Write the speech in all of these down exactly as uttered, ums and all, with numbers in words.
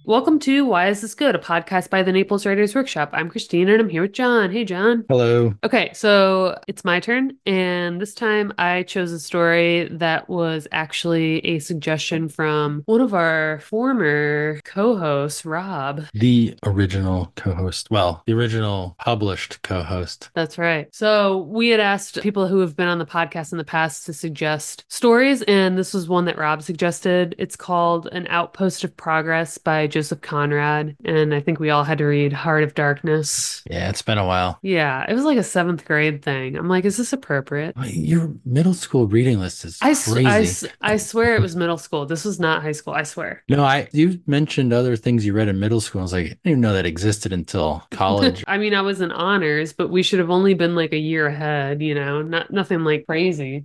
Welcome to Why Is This Good, a podcast by the Naples Writers Workshop. I'm Christine and I'm here with John. Hey, John. Hello. Okay, so it's my turn, and this time I chose a story that was actually a suggestion from one of our former co-hosts, Rob. The original co-host. Well, the original published co-host. That's right. So we had asked people who have been on the podcast in the past to suggest stories, and this was one that Rob suggested. It's called An Outpost of Progress by Joseph Conrad, and I think we all had to read Heart of Darkness. Yeah, it's been a while. Yeah, it was like a seventh grade thing. I'm like, is this appropriate? Wait, your middle school reading list is I, s- I, crazy. s- I swear it was middle school. This was not high school. I swear. No, I you mentioned other things you read in middle school. I was like, I didn't even know that existed until college. I mean, I was in honors, but we should have only been like a year ahead, you know, not nothing like crazy.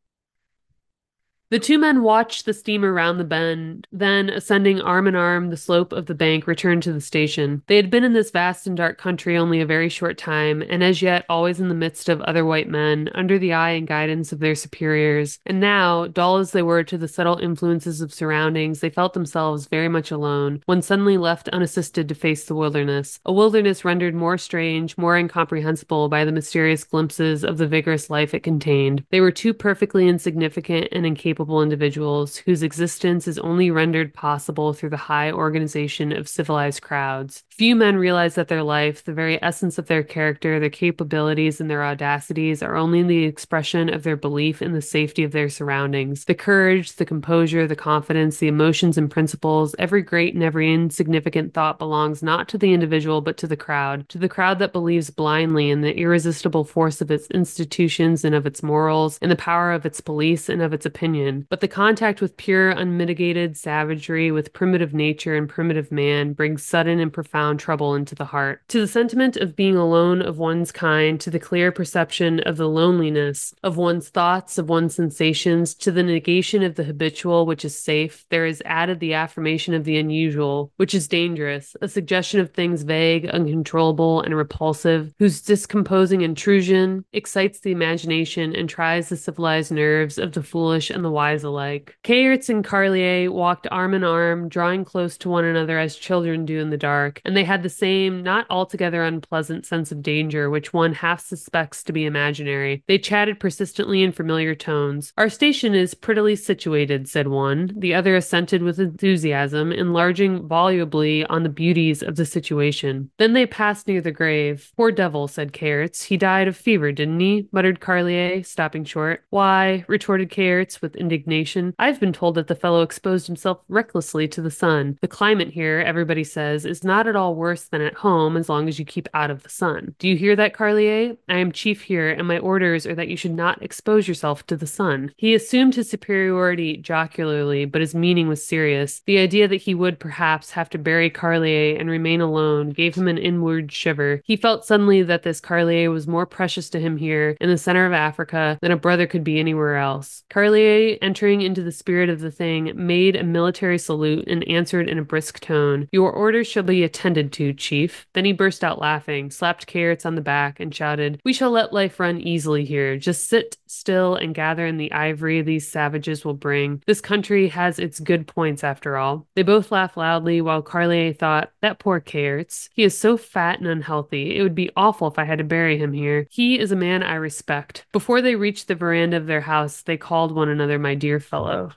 The two men watched the steamer round the bend, then, ascending arm in arm the slope of the bank, returned to the station. They had been in this vast and dark country only a very short time, and as yet always in the midst of other white men, under the eye and guidance of their superiors. And now, dull as they were to the subtle influences of surroundings, they felt themselves very much alone, when suddenly left unassisted to face the wilderness. A wilderness rendered more strange, more incomprehensible by the mysterious glimpses of the vigorous life it contained. They were too perfectly insignificant and incapable individuals whose existence is only rendered possible through the high organization of civilized crowds. Few men realize that their life, the very essence of their character, their capabilities, and their audacities are only the expression of their belief in the safety of their surroundings. The courage, the composure, the confidence, the emotions and principles, every great and every insignificant thought belongs not to the individual but to the crowd, to the crowd that believes blindly in the irresistible force of its institutions and of its morals, in the power of its police and of its opinion. But the contact with pure, unmitigated savagery, with primitive nature and primitive man, brings sudden and profound trouble into the heart. To the sentiment of being alone of one's kind, to the clear perception of the loneliness of one's thoughts, of one's sensations, to the negation of the habitual, which is safe, there is added the affirmation of the unusual, which is dangerous, a suggestion of things vague, uncontrollable, and repulsive, whose discomposing intrusion excites the imagination and tries the civilized nerves of the foolish and the wise alike. Kayerts and Carlier walked arm in arm, drawing close to one another as children do in the dark, and they had the same, not altogether unpleasant sense of danger which one half suspects to be imaginary. They chatted persistently in familiar tones. "Our station is prettily situated," said one. The other assented with enthusiasm, enlarging volubly on the beauties of the situation. Then they passed near the grave. "Poor devil," said Kayerts. "He died of fever, didn't he?" muttered Carlier, stopping short. "Why," retorted Kayerts with indignation, "I've been told that the fellow exposed himself recklessly to the sun. The climate here, everybody says, is not at all worse than at home as long as you keep out of the sun. Do you hear that, Carlier? I am chief here, and my orders are that you should not expose yourself to the sun." He assumed his superiority jocularly, but his meaning was serious. The idea that he would perhaps have to bury Carlier and remain alone gave him an inward shiver. He felt suddenly that this Carlier was more precious to him here in the center of Africa than a brother could be anywhere else. Carlier, entering into the spirit of the thing, made a military salute and answered in a brisk tone, "Your orders shall be attended to, chief." Then he burst out laughing, slapped Kayerts on the back, and shouted, "We shall let life run easily here. Just sit still and gather in the ivory these savages will bring. This country has its good points after all." They both laughed loudly, while Carlier thought, "That poor Kayerts. He is so fat and unhealthy. It would be awful if I had to bury him here. He is a man I respect." Before they reached the veranda of their house, they called one another my dear fellow.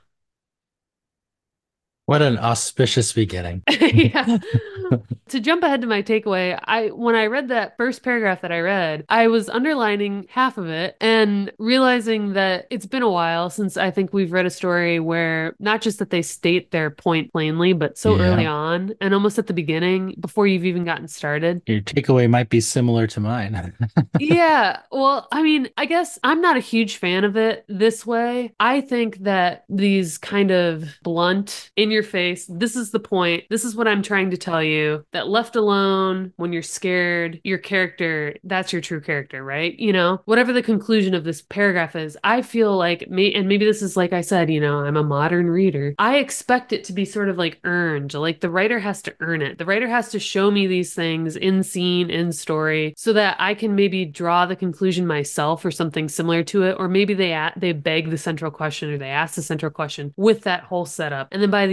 What an auspicious beginning. Yeah. To jump ahead to my takeaway, I when I read that first paragraph that I read, I was underlining half of it and realizing that it's been a while since I think we've read a story where not just that they state their point plainly, but so early Yeah. on and almost at the beginning before you've even gotten started. Your takeaway might be similar to mine. Yeah, well, I mean, I guess I'm not a huge fan of it this way. I think that these kind of blunt, in your face, this is the point, this is what I'm trying to tell you, that left alone, when you're scared, your character, that's your true character, right? You know, whatever the conclusion of this paragraph is, I feel like, me, and maybe this is like I said, you know, I'm a modern reader. I expect it to be sort of like earned, like the writer has to earn it. The writer has to show me these things in scene, in story, so that I can maybe draw the conclusion myself or something similar to it, or maybe they they beg the central question or they ask the central question with that whole setup, and then by the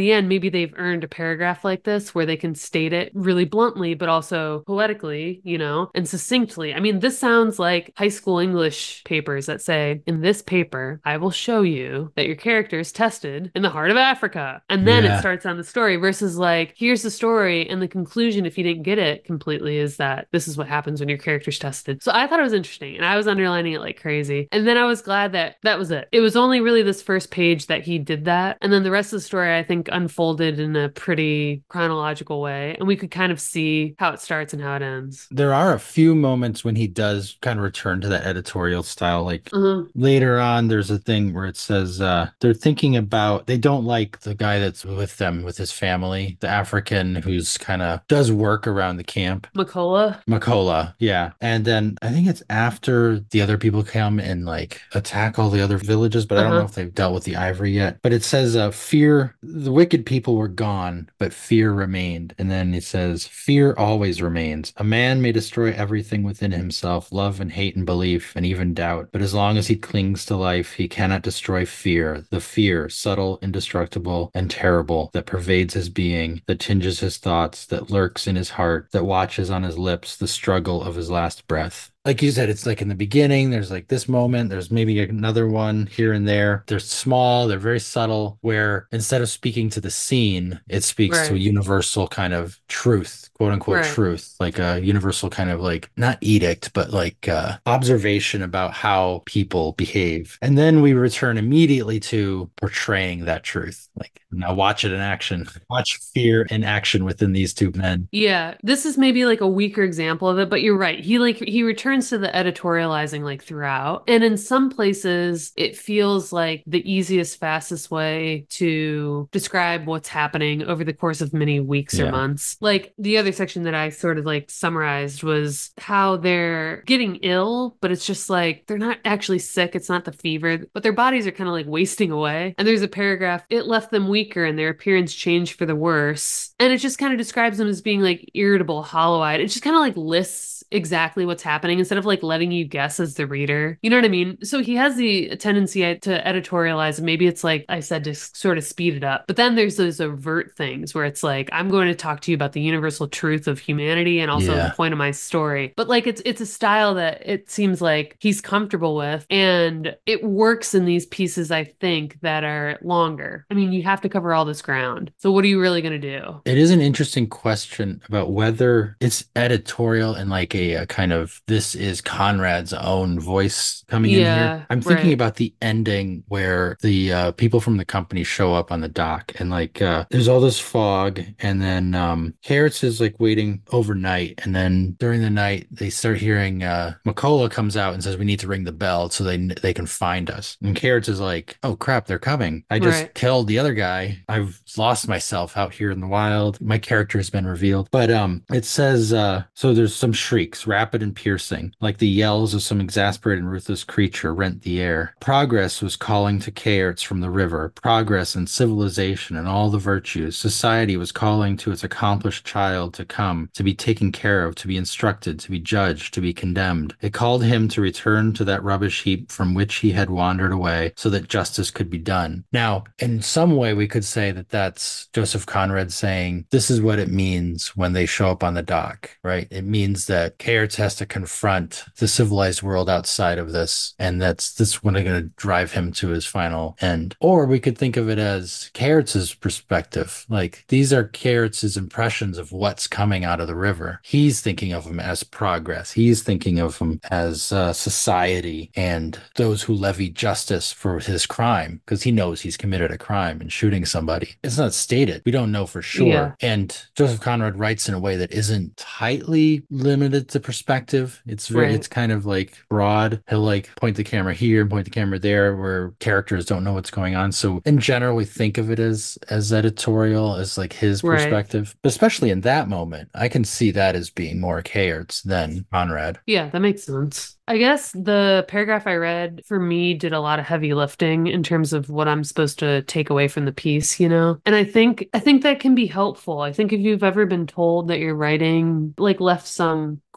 the end, maybe they've earned a paragraph like this where they can state it really bluntly, but also poetically, you know, and succinctly. I mean, this sounds like high school English papers that say, in this paper, I will show you that your character is tested in the heart of Africa. And then it Yeah. starts on the story versus like, here's the story. And the conclusion, if you didn't get it completely, is that this is what happens when your character's tested. So I thought it was interesting and I was underlining it like crazy. And then I was glad that that was it. It was only really this first page that he did that. And then the rest of the story, I think, unfolded in a pretty chronological way. And we could kind of see how it starts and how it ends. There are a few moments when he does kind of return to that editorial style. Like Uh-huh. later on, there's a thing where it says uh, they're thinking about, they don't like the guy that's with them, with his family, the African who's kind of does work around the camp. Makola. Makola, yeah. And then I think it's after the other people come and like attack all the other villages, but I don't know Uh-huh. if they've dealt with the ivory yet. But it says, uh, fear, the wicked people were gone, but fear remained. And then it says, fear always remains. A man may destroy everything within himself, love and hate and belief and even doubt. But as long as he clings to life, he cannot destroy fear, the fear, subtle, indestructible, and terrible, that pervades his being, that tinges his thoughts, that lurks in his heart, that watches on his lips the struggle of his last breath. Like you said, it's like in the beginning, there's like this moment, there's maybe another one here and there. They're small, they're very subtle, where instead of speaking to the scene, it speaks to a Right. universal kind of truth, quote unquote Right. truth, like a universal kind of like not edict, but like uh, observation about how people behave. And then we return immediately to portraying that truth. Like now watch it in action, watch fear in action within these two men. Yeah, this is maybe like a weaker example of it, but you're right. He like he returns to the editorializing like throughout. And in some places it feels like the easiest, fastest way to describe what's happening over the course of many weeks or Yeah. months. Like the other section that I sort of like summarized was how they're getting ill, but it's just like they're not actually sick. It's not the fever, but their bodies are kind of like wasting away. And there's a paragraph, it left them weaker and their appearance changed for the worse. And it just kind of describes them as being like irritable, hollow eyed. It just kind of like lists exactly what's happening instead of like letting you guess as the reader. You know what I mean? So he has the tendency to editorialize, and maybe it's like I said, to sort of speed it up. But then there's those overt things where it's like, I'm going to talk to you about the universal truth of humanity and also the Yeah. point of my story. But like it's it's a style that it seems like he's comfortable with, and it works in these pieces, I think, that are longer. I mean, you have to cover all this ground. So what are you really going to do? It is an interesting question about whether it's editorial and like a, a kind of this is Conrad's own voice coming in here. Yeah, I'm thinking right. about the ending where the uh, people from the company show up on the dock and like uh, there's all this fog, and then um, Carrots is like waiting overnight, and then during the night they start hearing uh, Makola comes out and says we need to ring the bell so they they can find us. And Carrots is like, oh crap, they're coming. I just Right. killed the other guy. I've lost myself out here in the wild. My character has been revealed. But um it says uh so there's some shrieks, rapid and piercing, like the yells of some exasperated and ruthless creature rent the air. Progress was calling to Caerts from the river. Progress and civilization and all the virtues. Society was calling to its accomplished child to come, to be taken care of, to be instructed, to be judged, to be condemned. It called him to return to that rubbish heap from which he had wandered away so that justice could be done. Now, in some way, we could say that that's Joseph Conrad saying, this is what it means when they show up on the dock, right? It means that Caerts has to confront the civilized world outside of this, and that's this one going to drive him to his final end. Or we could think of it as Caerts's perspective. Like, these are Caerts's impressions of what's coming out of the river. He's thinking of them as progress. He's thinking of them as uh, society and those who levy justice for his crime, because he knows he's committed a crime in shooting somebody. It's not stated. We don't know for Yeah. sure. And Joseph Conrad writes in a way that isn't tightly limited to perspective. It's very, Right. it's kind of like broad. He'll like point the camera here and point the camera there where characters don't know what's going on. So in general, we think of it as as editorial, as like his Right. perspective. But especially in that moment, I can see that as being more Caertz than Conrad. Yeah, that makes sense. I guess the paragraph I read for me did a lot of heavy lifting in terms of what I'm supposed to take away from the piece, you know? And I think I think that can be helpful. I think if you've ever been told that your writing like left some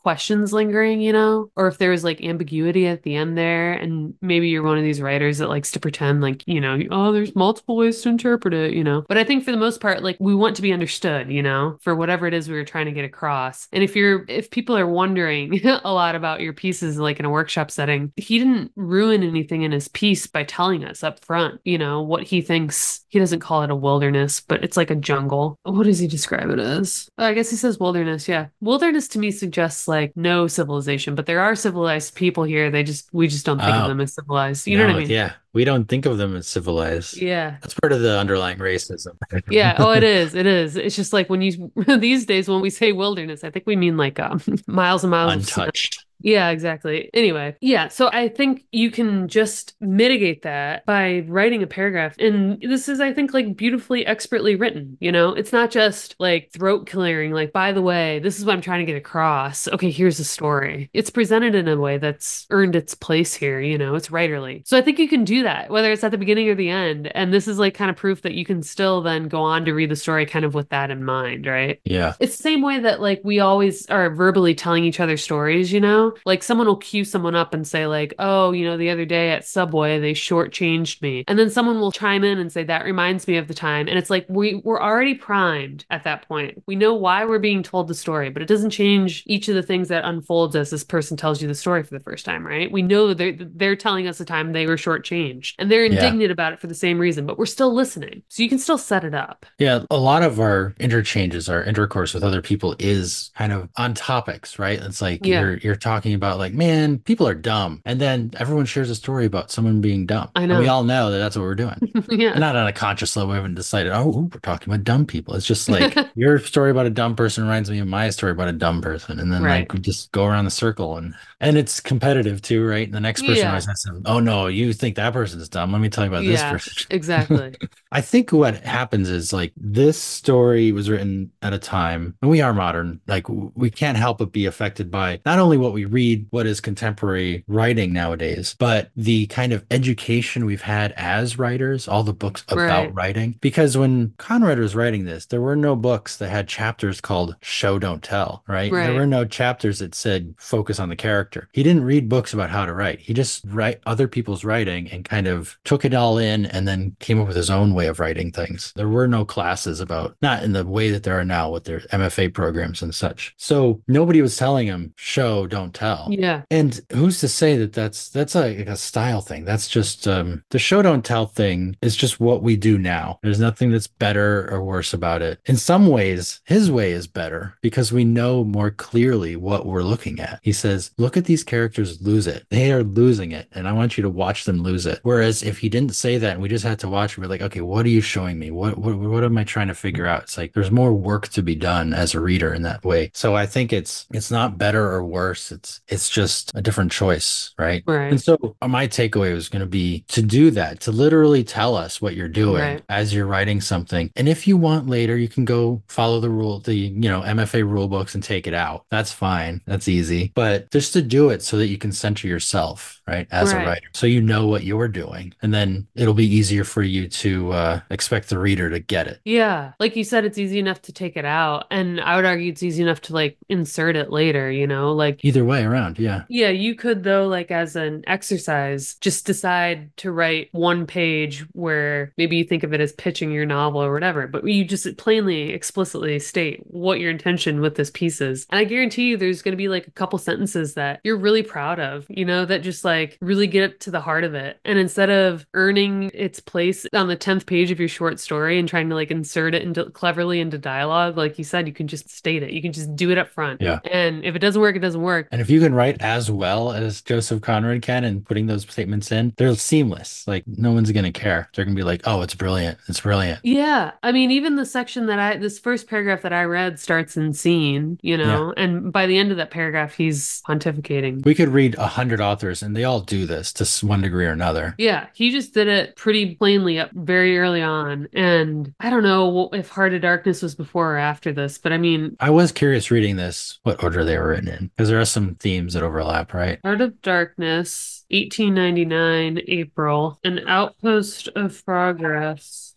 questions lingering, you know, or if there was like ambiguity at the end there, and maybe you're one of these writers that likes to pretend like, you know, oh, there's multiple ways to interpret it, you know. But I think for the most part, like we want to be understood, you know, for whatever it is we were trying to get across. And if you're if people are wondering a lot about your pieces like in a workshop setting, he didn't ruin anything in his piece by telling us up front, you know, what he thinks. He doesn't call it a wilderness, but it's like a jungle. What does he describe it as? Oh, I guess he says wilderness. Yeah. Wilderness to me suggests like no civilization, but there are civilized people here. They just, we just don't think of Oh, them as civilized. You know what I no, mean? yeah. We don't think of them as civilized. Yeah. That's part of the underlying racism. Yeah. Oh, it is. It is. It's just like when you, these days, when we say wilderness, I think we mean like um, miles and miles of snow. Untouched. Yeah, exactly. Anyway, yeah, so I think you can just mitigate that by writing a paragraph. And this is, I think, like beautifully, expertly written. You know, it's not just like throat clearing, like, by the way, this is what I'm trying to get across. Okay, here's the story. It's presented in a way that's earned its place here. You know, it's writerly. So I think you can do that, whether it's at the beginning or the end. And this is like kind of proof that you can still then go on to read the story kind of with that in mind, right? Yeah. It's the same way that like we always are verbally telling each other stories, you know? Like someone will cue someone up and say like, "Oh, you know, the other day at Subway they shortchanged me," and then someone will chime in and say, "That reminds me of the time." And it's like we we're already primed at that point. We know why we're being told the story, but it doesn't change each of the things that unfolds as this person tells you the story for the first time, right? We know that they're they're telling us the time they were shortchanged, and they're Yeah. indignant about it for the same reason, but we're still listening, so you can still set it up. Yeah, a lot of our interchanges, our intercourse with other people is kind of on topics, right? It's like Yeah, you're you're talking about like, man, people are dumb. And then everyone shares a story about someone being dumb. I And we know. all know that that's what we're doing. And Yeah. not on a conscious level, we haven't decided, oh, ooh, we're talking about dumb people. It's just like your story about a dumb person reminds me of my story about a dumb person. And then Right. like we just go around the circle and and it's competitive too, right? And the next person always Yeah. has to, oh no, you think that person's dumb. Let me tell you about this Yeah, person. exactly. I think what happens is like this story was written at a time, and we are modern. Like w- we can't help but be affected by not only what we read, what is contemporary writing nowadays, but the kind of education we've had as writers, all the books about Right. writing. Because when Conrad was writing this, there were no books that had chapters called Show Don't Tell, right? There Right. were no chapters that said focus on the character. He didn't read books about how to write. He just write other people's writing and kind of took it all in and then came up with his own way of writing things. There were no classes about, not in the way that there are now with their M F A programs and such. So nobody was telling him, show, don't tell. Yeah. And who's to say that that's that's a, like a style thing? That's just um, the show don't tell thing is just what we do now. There's nothing that's better or worse about it. In some ways, his way is better because we know more clearly what we're looking at. He says, "Look at these characters lose it. They are losing it, and I want you to watch them lose it." Whereas if he didn't say that and we just had to watch, we're like, "Okay, what are you showing me? What what what am I trying to figure out?" It's like there's more work to be done as a reader in that way. So I think it's it's not better or worse. It's it's just a different choice, right? And Right. so uh, my takeaway was going to be to do that, to literally tell us what you're doing Right. as you're writing something. And if you want later, you can go follow the rule, the, you know, M F A rule books and take it out. That's fine. That's easy. But just to do it so that you can center yourself, right, as a Right. writer. So you know what you're doing. And then it'll be easier for you to uh, expect the reader to get it. Yeah. Like you said, it's easy enough to take it out. And I would argue it's easy enough to like insert it later, you know? Like, Either way around. Yeah. yeah, you could though, like as an exercise, just decide to write one page where maybe you think of it as pitching your novel or whatever, but you just plainly, explicitly state what your intention with this piece is. And I guarantee you there's going to be like a couple sentences that you're really proud of, you know, that just like really get to the heart of it. And instead of earning its place on the tenth page of your short story and trying to like insert it into cleverly into dialogue, like you said, you can just state it. You can just do it up front. Yeah. And if it doesn't work, it doesn't work. And if you can write as well as Joseph Conrad can and putting those statements in, they're seamless. Like no one's going to care. They're going to be like, oh, it's brilliant. It's brilliant. Yeah. I mean, even the section that I, this first paragraph that I read starts in scene, you Yeah. know, and by the end of that paragraph, he's pontificating. We could read a hundred authors and they all do this to s- one degree or another. Yeah, he just did it pretty plainly up very early on. And I don't know if Heart of Darkness was before or after this, but I mean, I was curious reading this, what order they were written in, because there are some themes that overlap, right? Heart of Darkness, eighteen ninety-nine, April, An Outpost of Progress.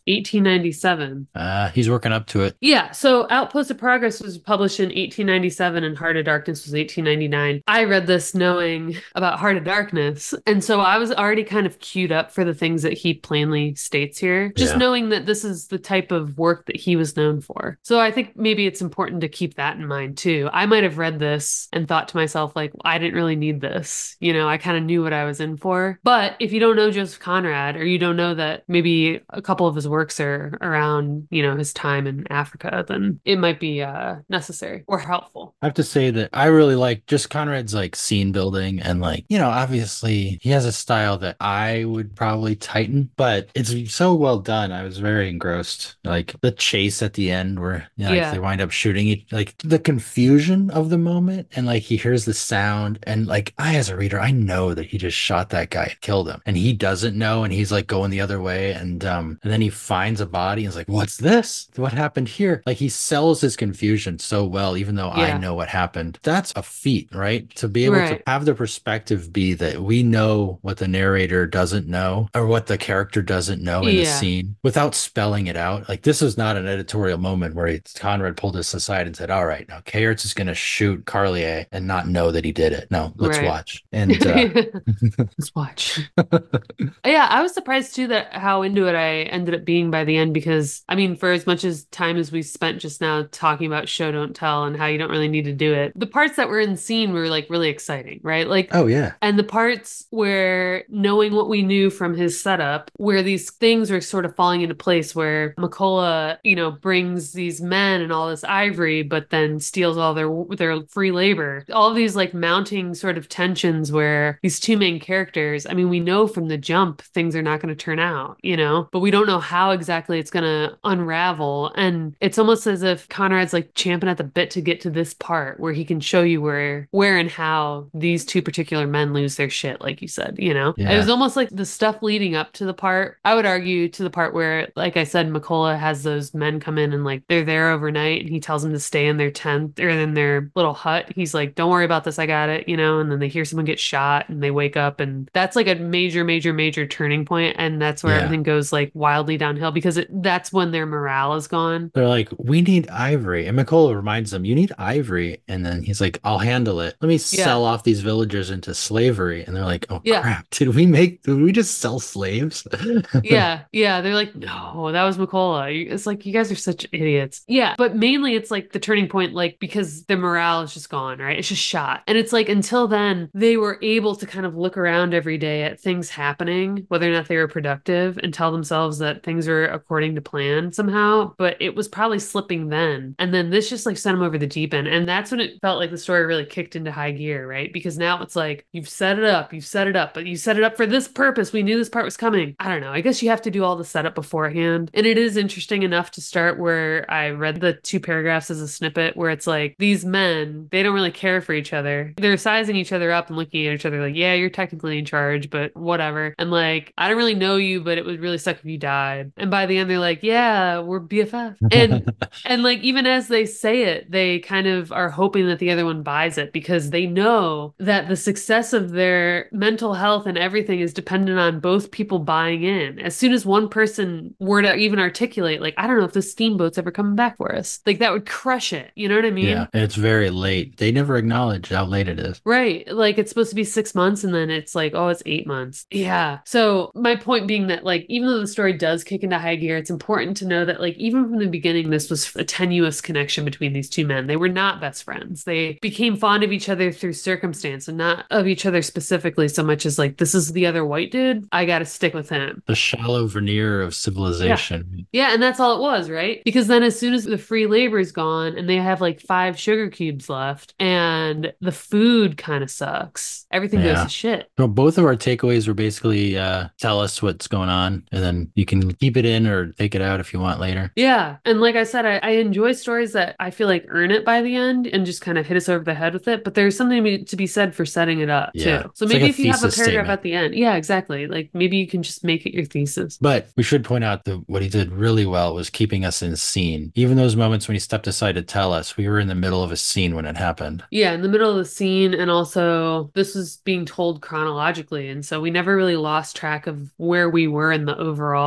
eighteen ninety-seven. Uh, he's working up to it. Yeah, so Outpost of Progress was published in eighteen ninety-seven and Heart of Darkness was eighteen ninety-nine. I read this knowing about Heart of Darkness, and so I was already kind of queued up for the things that he plainly states here, just Yeah. knowing that this is the type of work that he was known for. So I think maybe it's important to keep that in mind too. I might have read this and thought to myself, like, I didn't really need this. You know, I kind of knew what I was in for. But if you don't know Joseph Conrad, or you don't know that maybe a couple of his works are around, you know, his time in Africa, then it might be uh, necessary or helpful. I have to say that I really like just Conrad's like scene building and like, you know, obviously he has a style that I would probably tighten, but it's so well done. I was very engrossed. Like the chase at the end where you know, like they Yeah. wind up shooting each, like the confusion of the moment and like he hears the sound and like I as a reader, I know that he just shot that guy and killed him and he doesn't know and he's like going the other way and um and then he finds a body and is like, what's this? What happened here? Like he sells his confusion so well, even though I Yeah. know what happened. That's a feat, right? To be able to Right. have the perspective be that we know what the narrator doesn't know or what the character doesn't know in the Yeah. scene without spelling it out. Like this is not an editorial moment where he, Conrad pulled us aside and said, all right, now Kayertz is going to shoot Carlier and not know that he did it. No, let's Right. watch. And uh Let's watch. Yeah, I was surprised too that how into it I ended up being by the end because I mean, for as much as time as we spent just now talking about show don't tell and how you don't really need to do it, the parts that were in scene were like really exciting, right? Like oh yeah. and the parts where knowing what we knew from his setup, where these things are sort of falling into place, where McCullough, you know, brings these men and all this ivory, but then steals all their their free labor. All of these like mounting sort of tensions where these two main characters, I mean, we know from the jump things are not going to turn out, you know, but we don't know how exactly it's going to unravel. And it's almost as if Conrad's like champing at the bit to get to this part where he can show you where where and how these two particular men lose their shit, like you said, you know? It Yeah. was almost like the stuff leading up to the part, I would argue to the part where, like I said, McCullough has those men come in and like they're there overnight and he tells them to stay in their tent or in their little hut. He's like, don't worry about this, I got it, you know? And then they hear someone get shot and they wake up and that's like a major, major, major turning point, and that's where Yeah. everything goes like wildly downhill because it, that's when their morale is gone. They're like, we need ivory. And McCullough reminds them, you need ivory. And then he's like, I'll handle it. Let me Yeah. sell off these villagers into slavery. And they're like, oh Yeah. crap. Did we make, did we just sell slaves? Yeah, yeah. They're like, no, that was McCullough. It's like, you guys are such idiots. Yeah, but mainly it's like the turning point, like, because their morale is just gone, right? It's just shot. And it's like, until then, they were able to kind of look around every day at things happening, whether or not they were productive, and tell themselves that things are according to plan somehow. But it was probably slipping then. And then this just like sent them over the deep end. And that's when it felt like the story really kicked into high gear, right? Because now it's like, you've set it up, you've set it up, but you set it up for this purpose. We knew this part was coming. I don't know. I guess you have to do all the setup beforehand. And it is interesting enough to start where I read the two paragraphs as a snippet where it's like these men, they don't really care for each other. They're sizing each other up and looking at each other like, yeah, you're technically in charge, but whatever. And like, I don't really know you, but it would really suck if you died. And by the end, they're like, yeah, we're B F F. And and like even as they say it, they kind of are hoping that the other one buys it because they know that the success of their mental health and everything is dependent on both people buying in. As soon as one person were to even articulate, like, I don't know if the steamboat's ever coming back for us, like that would crush it. You know what I mean? Yeah. It's very late. They never acknowledge how late it is. Right. Like it's supposed to be six months and then it's like, oh, it's eight months. Yeah. So my point being that like, even though the story does kick into high gear, it's important to know that like, even from the beginning, this was a tenuous connection between these two men. They were not best friends. They became fond of each other through circumstance and not of each other specifically so much as like, this is the other white dude. I got to stick with him. The shallow veneer of civilization. Yeah, and that's all it was, right? Because then as soon as the free labor is gone and they have like five sugar cubes left and the food kind of sucks, everything goes Yeah. to shit. So both of our takeaways were basically uh, tell us what's going on, and then you can keep it in or take it out if you want later. Yeah. And like I said, I, I enjoy stories that I feel like earn it by the end and just kind of hit us over the head with it. But there's something to be, to be said for setting it up Yeah. too. So It's maybe like a if you have a thesis paragraph statement. at the end, yeah, exactly. Like maybe you can just make it your thesis. But we should point out that what he did really well was keeping us in scene. Even those moments when he stepped aside to tell us, we were in the middle of a scene when it happened. Yeah, in the middle of the scene, and also this was being told chronologically, and so we never really lost track of where we were in the overall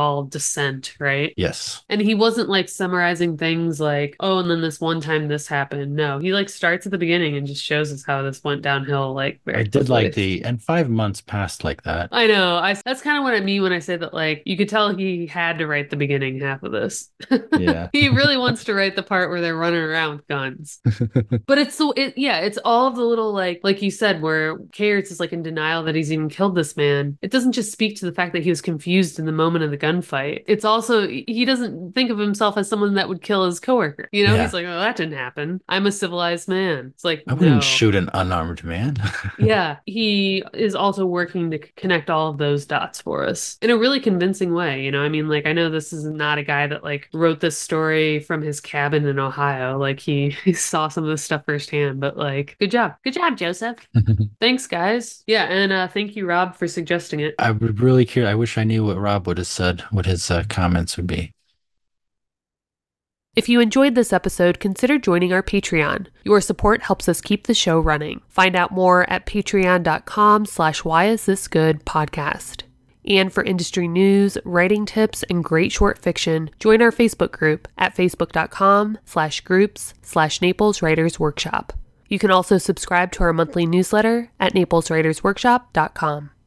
descent, right? Yes. And he wasn't like summarizing things like, oh, and then this one time this happened. No, he like starts at the beginning and just shows us how this went downhill like I very did like quickly. the, and five months passed like that. I know. I that's kind of what I mean when I say that like you could tell he had to write the beginning half of this. Yeah. He really wants to write the part where they're running around with guns. But it's so it yeah, it's all of the little like like you said where Cairds is like in denial that he's even killed this man. It doesn't just speak to the fact that he was confused in the moment of the gunfight. It's also he doesn't think of himself as someone that would kill his coworker. You know, he's Yeah. like, "Oh, that didn't happen. I'm a civilized man." It's like, I wouldn't "No." shoot an unarmed man. Yeah, he is also working to c- connect all of those dots for us in a really convincing way. You know, I mean, like, I know this is not a guy that like wrote this story from his cabin in Ohio. Like, he, he saw some of this stuff firsthand, but like, good job. Good job, Joseph. Thanks, guys. Yeah, and uh, thank you, Rob, for suggesting it. I would really care. I wish I knew what Rob would have said, what his uh, comments would be. If you enjoyed this episode, consider joining our Patreon. Your support helps us keep the show running. Find out more at patreon.com slash why is this good podcast. And for industry news, writing tips, and great short fiction, join our Facebook group at facebook.com slash groups slash Naples Writers Workshop. You can also subscribe to our monthly newsletter at naples writers workshop dot com.